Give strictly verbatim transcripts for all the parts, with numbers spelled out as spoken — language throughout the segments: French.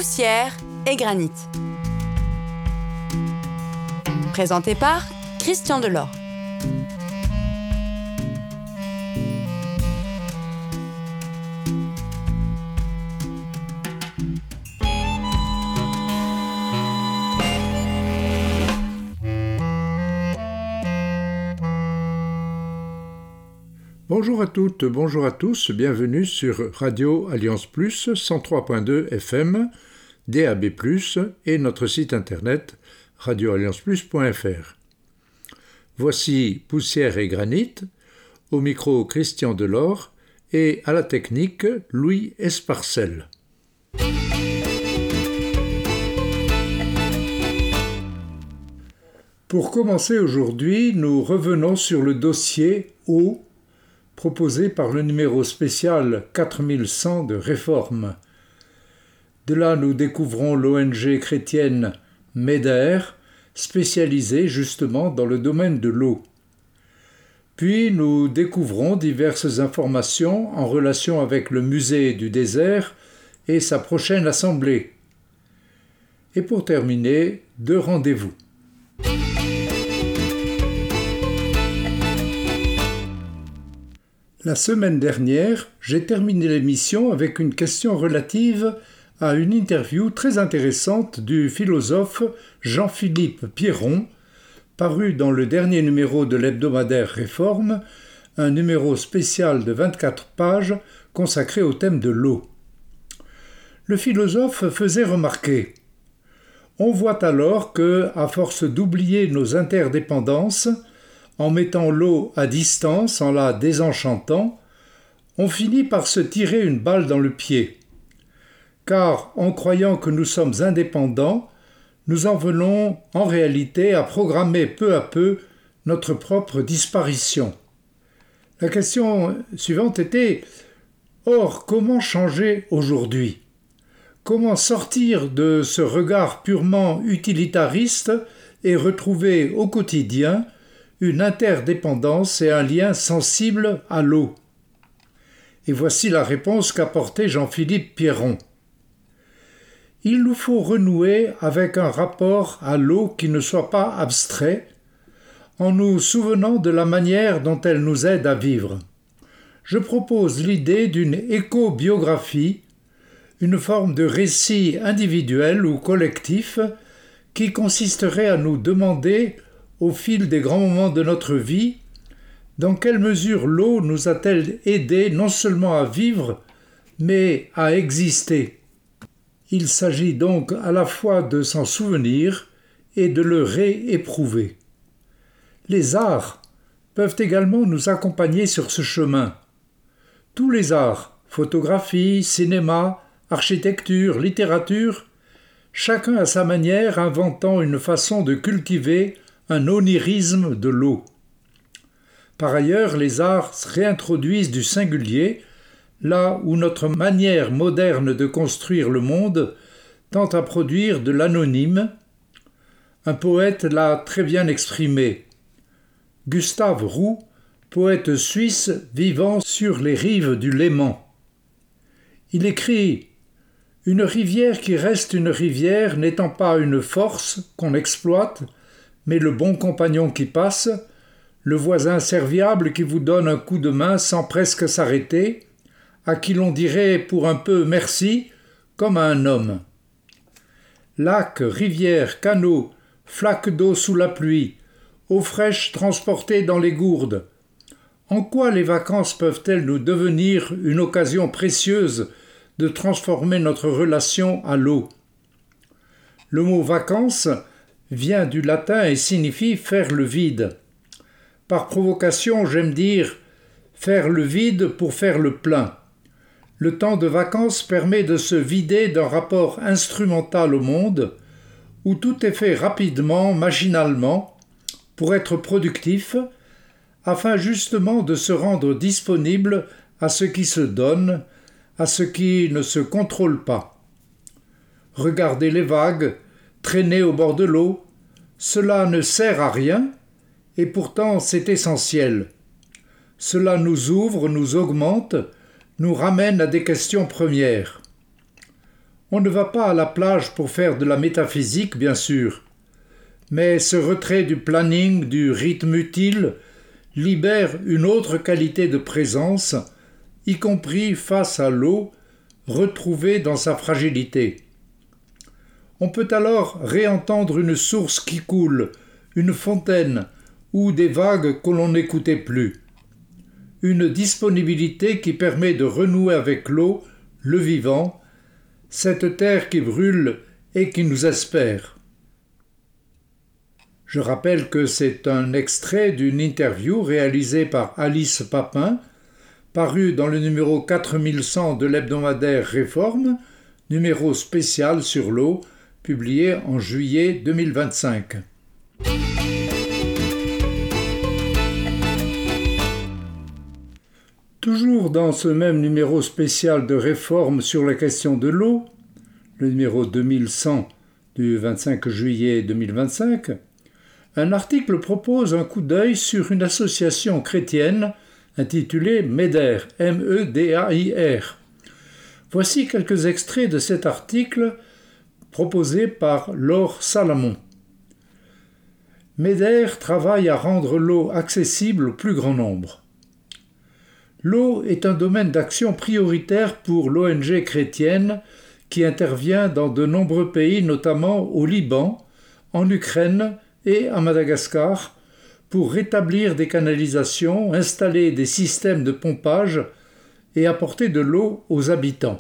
Poussière et granit. Présenté par Christian Delort. Bonjour à toutes, bonjour à tous, bienvenue sur Radio Alliance Plus, cent trois point deux F M, D A B plus, et notre site internet radio alliance plus point f r. Voici Poussière et Granit, au micro Christian Delort et à la technique Louis Esparcel. Pour commencer aujourd'hui, nous revenons sur le dossier eau proposé par le numéro spécial quatre mille cent de Réforme. De là, nous découvrons l'O N G chrétienne MEDER, spécialisée justement dans le domaine de l'eau. Puis, nous découvrons diverses informations en relation avec le musée du désert et sa prochaine assemblée. Et pour terminer, deux rendez-vous. La semaine dernière, j'ai terminé l'émission avec une question relative à une interview très intéressante du philosophe Jean-Philippe Pierron, paru dans le dernier numéro de l'hebdomadaire Réforme, un numéro spécial de vingt-quatre pages consacré au thème de l'eau. Le philosophe faisait remarquer « On voit alors que, à force d'oublier nos interdépendances, en mettant l'eau à distance, en la désenchantant, on finit par se tirer une balle dans le pied. Car, en croyant que nous sommes indépendants, nous en venons en réalité à programmer peu à peu notre propre disparition. » La question suivante était « Or, comment changer aujourd'hui ? Comment sortir de ce regard purement utilitariste et retrouver au quotidien une interdépendance et un lien sensible à l'eau ?» Et voici la réponse qu'apportait Jean-Philippe Pierron. Il nous faut renouer avec un rapport à l'eau qui ne soit pas abstrait, en nous souvenant de la manière dont elle nous aide à vivre. Je propose l'idée d'une éco-biographie, une forme de récit individuel ou collectif qui consisterait à nous demander au fil des grands moments de notre vie, dans quelle mesure l'eau nous a-t-elle aidés non seulement à vivre, mais à exister. Il s'agit donc à la fois de s'en souvenir et de le rééprouver. Les arts peuvent également nous accompagner sur ce chemin. Tous les arts, photographie, cinéma, architecture, littérature, chacun à sa manière inventant une façon de cultiver un onirisme de l'eau. Par ailleurs, les arts réintroduisent du singulier, là où notre manière moderne de construire le monde tend à produire de l'anonyme. Un poète l'a très bien exprimé. Gustave Roux, poète suisse vivant sur les rives du Léman. Il écrit « Une rivière qui reste une rivière n'étant pas une force qu'on exploite, mais le bon compagnon qui passe, le voisin serviable qui vous donne un coup de main sans presque s'arrêter, à qui l'on dirait pour un peu merci, comme à un homme. Lacs, rivières, canaux, flaques d'eau sous la pluie, eau fraîche transportée dans les gourdes. En quoi les vacances peuvent-elles nous devenir une occasion précieuse de transformer notre relation à l'eau ? Le mot « vacances » vient du latin et signifie « faire le vide ». Par provocation, j'aime dire « faire le vide pour faire le plein ». Le temps de vacances permet de se vider d'un rapport instrumental au monde, où tout est fait rapidement, machinalement, pour être productif, afin justement de se rendre disponible à ce qui se donne, à ce qui ne se contrôle pas. Regarder les vagues, traîner au bord de l'eau, cela ne sert à rien, et pourtant c'est essentiel. Cela nous ouvre, nous augmente, nous ramène à des questions premières. On ne va pas à la plage pour faire de la métaphysique, bien sûr, mais ce retrait du planning, du rythme utile, libère une autre qualité de présence, y compris face à l'eau, retrouvée dans sa fragilité. On peut alors réentendre une source qui coule, une fontaine ou des vagues que l'on n'écoutait plus. Une disponibilité qui permet de renouer avec l'eau, le vivant, cette terre qui brûle et qui nous espère. Je rappelle que c'est un extrait d'une interview réalisée par Alice Papin, parue dans le numéro quatre mille cent de l'hebdomadaire Réforme, numéro spécial sur l'eau, publié en juillet deux mille vingt-cinq. Toujours dans ce même numéro spécial de Réforme sur la question de l'eau, le numéro deux mille cent du vingt-cinq juillet deux mille vingt-cinq, un article propose un coup d'œil sur une association chrétienne intitulée MEDER, M E D A I R. Voici quelques extraits de cet article proposé par Laure Salamon. MEDER travaille à rendre l'eau accessible au plus grand nombre. L'eau est un domaine d'action prioritaire pour l'O N G chrétienne qui intervient dans de nombreux pays, notamment au Liban, en Ukraine et à Madagascar, pour rétablir des canalisations, installer des systèmes de pompage et apporter de l'eau aux habitants.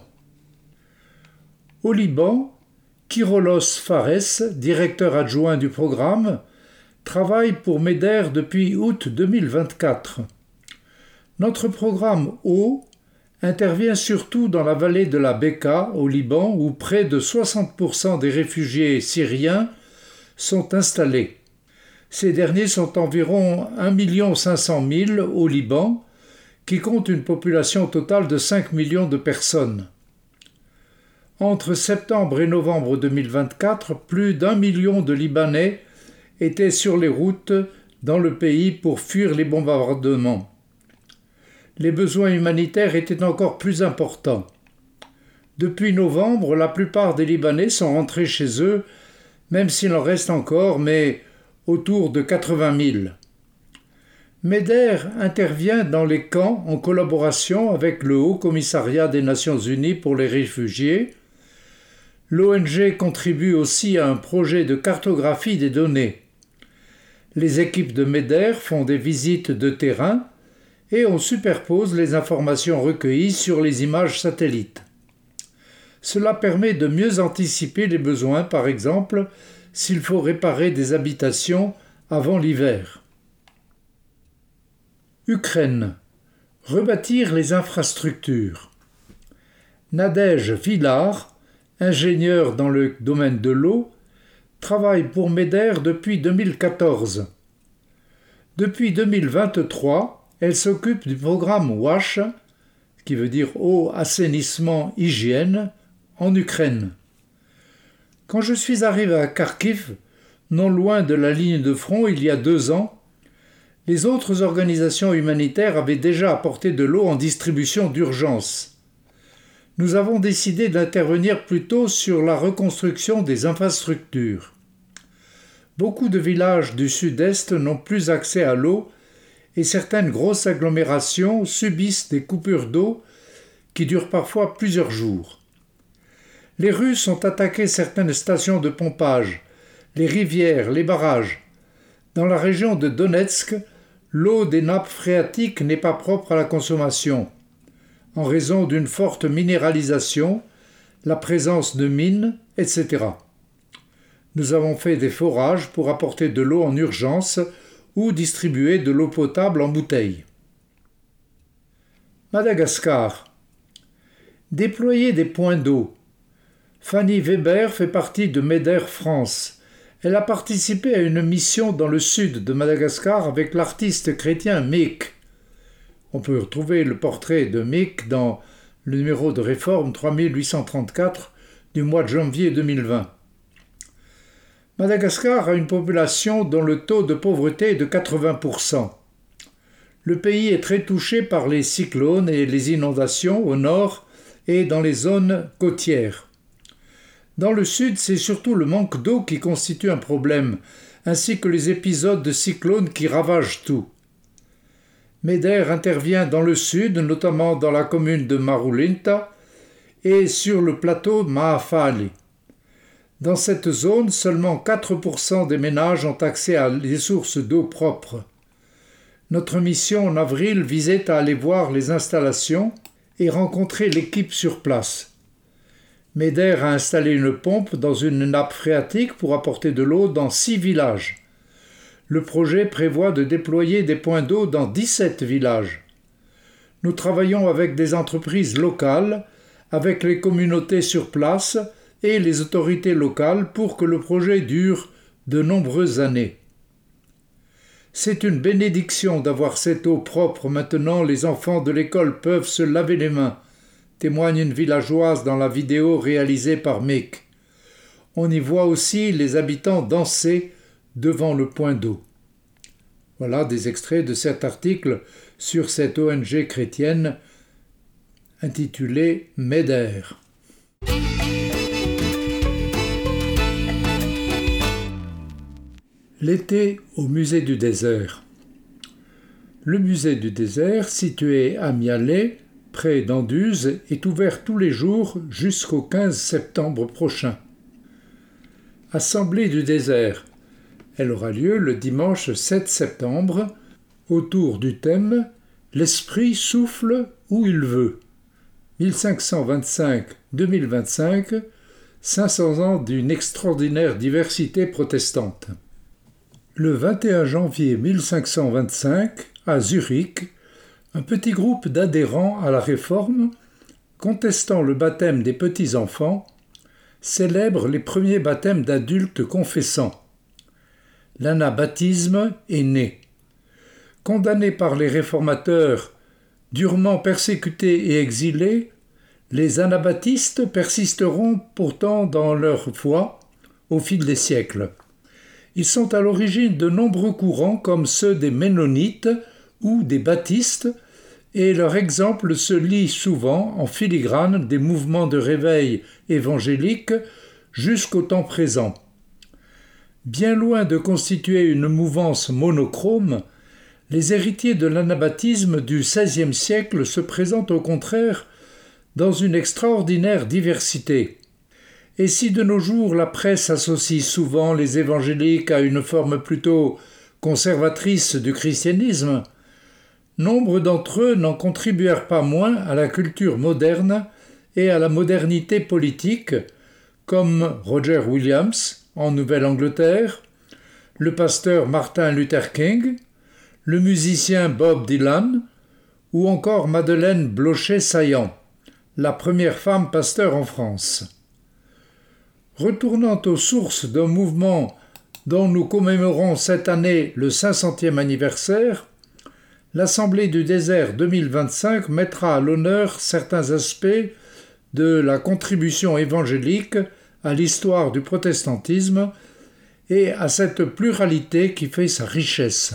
Au Liban, Kyrolos Fares, directeur adjoint du programme, travaille pour MEDER depuis août deux mille vingt-quatre. Notre programme Eau intervient surtout dans la vallée de la Bekaa, au Liban, où près de soixante pour cent des réfugiés syriens sont installés. Ces derniers sont environ un million cinq cent mille au Liban, qui compte une population totale de cinq millions de personnes. Entre septembre et novembre deux mille vingt-quatre, plus d'un million de Libanais étaient sur les routes dans le pays pour fuir les bombardements. Les besoins humanitaires étaient encore plus importants. Depuis novembre, la plupart des Libanais sont rentrés chez eux, même s'il en reste encore, mais autour de quatre-vingt mille. MEDER intervient dans les camps en collaboration avec le Haut Commissariat des Nations Unies pour les réfugiés. L'O N G contribue aussi à un projet de cartographie des données. Les équipes de MEDER font des visites de terrain et on superpose les informations recueillies sur les images satellites. Cela permet de mieux anticiper les besoins, par exemple, s'il faut réparer des habitations avant l'hiver. Ukraine. Rebâtir les infrastructures. Nadège Villard, ingénieure dans le domaine de l'eau, travaille pour MEDER depuis deux mille quatorze. Depuis deux mille vingt-trois, elle s'occupe du programme WASH, qui veut dire eau, assainissement, hygiène, en Ukraine. Quand je suis arrivé à Kharkiv, non loin de la ligne de front il y a deux ans, les autres organisations humanitaires avaient déjà apporté de l'eau en distribution d'urgence. Nous avons décidé d'intervenir plutôt sur la reconstruction des infrastructures. Beaucoup de villages du sud-est n'ont plus accès à l'eau et certaines grosses agglomérations subissent des coupures d'eau qui durent parfois plusieurs jours. Les Russes ont attaqué certaines stations de pompage, les rivières, les barrages. Dans la région de Donetsk, l'eau des nappes phréatiques n'est pas propre à la consommation, en raison d'une forte minéralisation, la présence de mines, et cetera. Nous avons fait des forages pour apporter de l'eau en urgence ou distribuer de l'eau potable en bouteilles. Madagascar. Déployer des points d'eau. Fanny Weber fait partie de MEDER France. Elle a participé à une mission dans le sud de Madagascar avec l'artiste chrétien Mick. On peut retrouver le portrait de Mick dans le numéro de Réforme trois mille huit cent trente-quatre du mois de janvier deux mille vingt. Madagascar a une population dont le taux de pauvreté est de quatre-vingts pour cent. Le pays est très touché par les cyclones et les inondations au nord et dans les zones côtières. Dans le sud, c'est surtout le manque d'eau qui constitue un problème, ainsi que les épisodes de cyclones qui ravagent tout. MEDER intervient dans le sud, notamment dans la commune de Maroulinta et sur le plateau Maafali. Dans cette zone, seulement quatre pour cent des ménages ont accès à des sources d'eau propres. Notre mission en avril visait à aller voir les installations et rencontrer l'équipe sur place. MEDER a installé une pompe dans une nappe phréatique pour apporter de l'eau dans six villages. Le projet prévoit de déployer des points d'eau dans dix-sept villages. Nous travaillons avec des entreprises locales, avec les communautés sur place et les autorités locales pour que le projet dure de nombreuses années. C'est une bénédiction d'avoir cette eau propre maintenant, les enfants de l'école peuvent se laver les mains, témoigne une villageoise dans la vidéo réalisée par Mick. On y voit aussi les habitants danser devant le point d'eau. Voilà des extraits de cet article sur cette O N G chrétienne intitulée MEDER. L'été au musée du désert. Le musée du désert, situé à Mialet, près d'Anduze, est ouvert tous les jours jusqu'au quinze septembre prochain. Assemblée du désert. Elle aura lieu le dimanche sept septembre, autour du thème « L'Esprit souffle où il veut ». mille cinq cent vingt-cinq à deux mille vingt-cinq, cinq cents ans d'une extraordinaire diversité protestante. Le vingt et un janvier mille cinq cent vingt-cinq, à Zurich, un petit groupe d'adhérents à la Réforme, contestant le baptême des petits-enfants, célèbre les premiers baptêmes d'adultes confessants. L'anabaptisme est né. Condamnés par les réformateurs, durement persécutés et exilés, les anabaptistes persisteront pourtant dans leur foi au fil des siècles. Ils sont à l'origine de nombreux courants comme ceux des Ménonites ou des Baptistes, et leur exemple se lie souvent en filigrane des mouvements de réveil évangélique jusqu'au temps présent. Bien loin de constituer une mouvance monochrome, les héritiers de l'anabaptisme du seizième siècle se présentent au contraire dans une extraordinaire diversité. Et si de nos jours la presse associe souvent les évangéliques à une forme plutôt conservatrice du christianisme, nombre d'entre eux n'en contribuèrent pas moins à la culture moderne et à la modernité politique, comme Roger Williams en Nouvelle-Angleterre, le pasteur Martin Luther King, le musicien Bob Dylan ou encore Madeleine Blocher-Saillant, la première femme pasteur en France. Retournant aux sources d'un mouvement dont nous commémorons cette année le cinq centième anniversaire, l'Assemblée du désert deux mille vingt-cinq mettra à l'honneur certains aspects de la contribution évangélique à l'histoire du protestantisme et à cette pluralité qui fait sa richesse.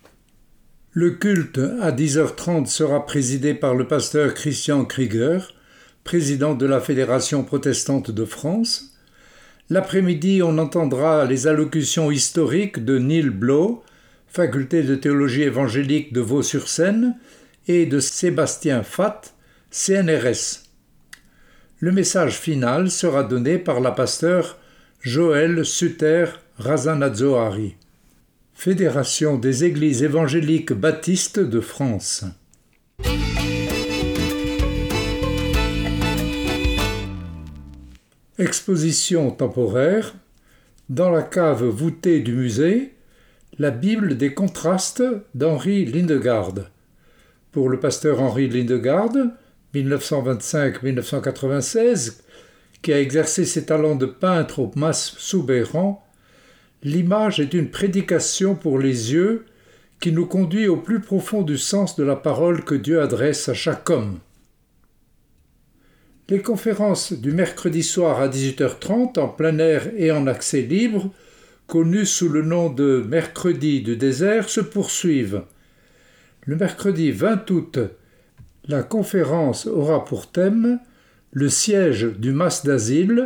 Le culte à dix heures trente sera présidé par le pasteur Christian Krieger, président de la Fédération protestante de France. L'après-midi, on entendra les allocutions historiques de Neil Blow, faculté de théologie évangélique de Vaux-sur-Seine, et de Sébastien Fatt, C N R S. Le message final sera donné par la pasteure Joëlle Suter Razanadzohari. Fédération des Églises évangéliques baptistes de France. Exposition temporaire. Dans la cave voûtée du musée, la Bible des contrastes d'Henri Lindegard. Pour le pasteur Henri Lindegard, mille neuf cent vingt-cinq à mille neuf cent quatre-vingt-seize, qui a exercé ses talents de peintre au Mas Soubeyrand, l'image est une prédication pour les yeux qui nous conduit au plus profond du sens de la parole que Dieu adresse à chaque homme. Les conférences du mercredi soir à dix-huit heures trente en plein air et en accès libre, connues sous le nom de Mercredi du désert, se poursuivent. Le mercredi vingt août, la conférence aura pour thème « Le siège du mas d'asile »,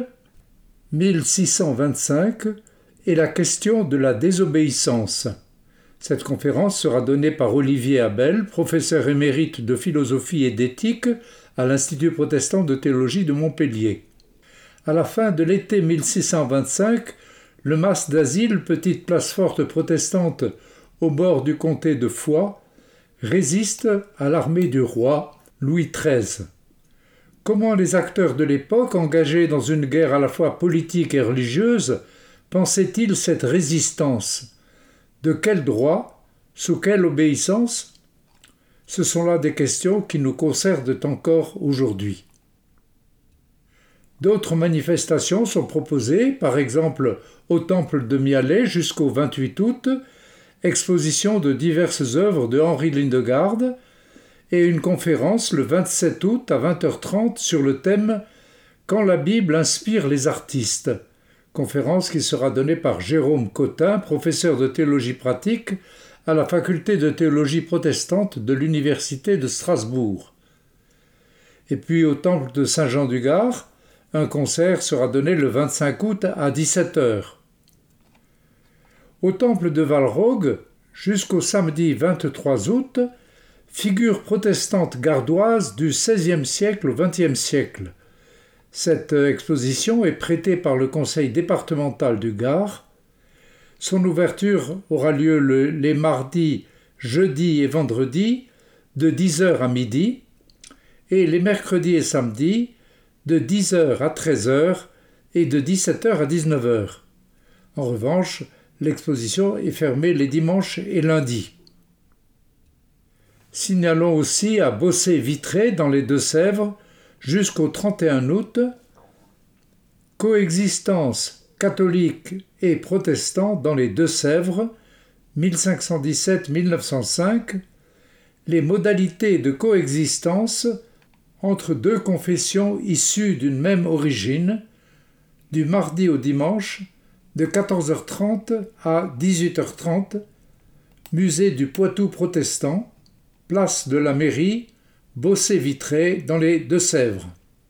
mille six cent vingt-cinq et la question de la désobéissance. Cette conférence sera donnée par Olivier Abel, professeur émérite de philosophie et d'éthique à l'Institut protestant de théologie de Montpellier. À la fin de l'été mille six cent vingt-cinq, le Mas d'Asile, petite place forte protestante au bord du comté de Foix, résiste à l'armée du roi Louis treize. Comment les acteurs de l'époque, engagés dans une guerre à la fois politique et religieuse, pensaient-ils cette résistance? De quel droit? Sous quelle obéissance? Ce sont là des questions qui nous concernent encore aujourd'hui. D'autres manifestations sont proposées, par exemple au temple de Mialet jusqu'au vingt-huit août, exposition de diverses œuvres de Henri Lindegaard et une conférence le vingt-sept août à vingt heures trente sur le thème « Quand la Bible inspire les artistes », conférence qui sera donnée par Jérôme Cotin, professeur de théologie pratique à la faculté de théologie protestante de l'Université de Strasbourg. Et puis au temple de Saint-Jean-du-Gard, un concert sera donné le vingt-cinq août à dix-sept heures. Au temple de Valrogue, jusqu'au samedi vingt-trois août, figure protestante gardoise du seizième siècle au vingtième siècle. Cette exposition est prêtée par le conseil départemental du Gard. Son ouverture aura lieu le, les mardis, jeudis et vendredis de dix heures à midi et les mercredis et samedis de dix heures à treize heures et de dix-sept heures à dix-neuf heures. En revanche, l'exposition est fermée les dimanches et lundis. Signalons aussi à Bossé-Vitré dans les Deux-Sèvres jusqu'au trente et un août, coexistence catholique et protestant dans les Deux-Sèvres, mille cinq cent dix-sept à mille neuf cent cinq, les modalités de coexistence entre deux confessions issues d'une même origine, du mardi au dimanche, de quatorze heures trente à dix-huit heures trente, musée du Poitou protestant, place de la mairie, Bossé-Vitré dans les Deux-Sèvres.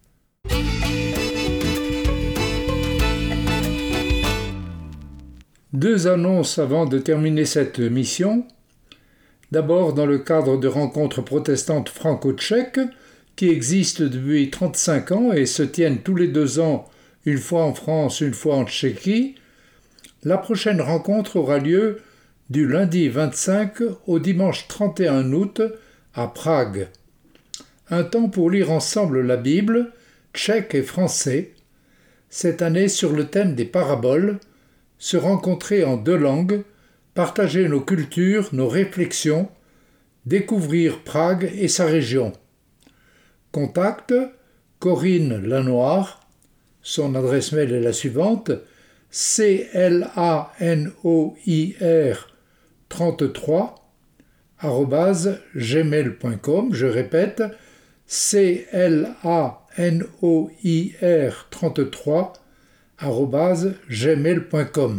Deux annonces avant de terminer cette mission. D'abord, dans le cadre de rencontres protestantes franco-tchèques qui existent depuis trente-cinq ans et se tiennent tous les deux ans, une fois en France, une fois en Tchéquie, la prochaine rencontre aura lieu du lundi vingt-cinq au dimanche trente et un août à Prague. Un temps pour lire ensemble la Bible, tchèque et français, cette année sur le thème des paraboles, se rencontrer en deux langues, partager nos cultures, nos réflexions, découvrir Prague et sa région. Contact, Corinne Lanoir, son adresse mail est la suivante, c l a n o i r trente-trois arobase gmail point com, je répète, c l a n o i r trente-trois arobase gmail point com.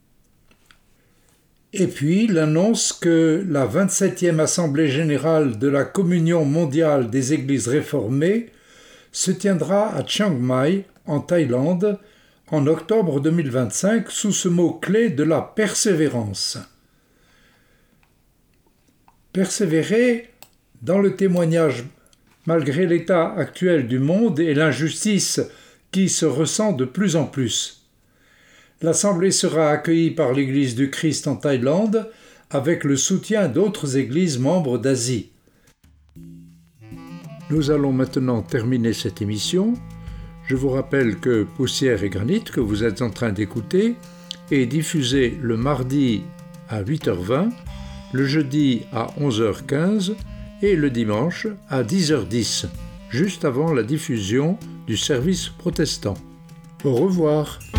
Et puis l'annonce que la vingt-septième Assemblée générale de la Communion mondiale des Églises réformées se tiendra à Chiang Mai, en Thaïlande, en octobre deux mille vingt-cinq, sous ce mot-clé de la persévérance. Persévérer dans le témoignage malgré l'état actuel du monde et l'injustice qui se ressent de plus en plus. L'Assemblée sera accueillie par l'Église du Christ en Thaïlande avec le soutien d'autres églises membres d'Asie. Nous allons maintenant terminer cette émission. Je vous rappelle que Poussière et Granit, que vous êtes en train d'écouter, est diffusé le mardi à huit heures vingt, le jeudi à onze heures quinze et le dimanche à dix heures dix, juste avant la diffusion du service protestant. Au revoir.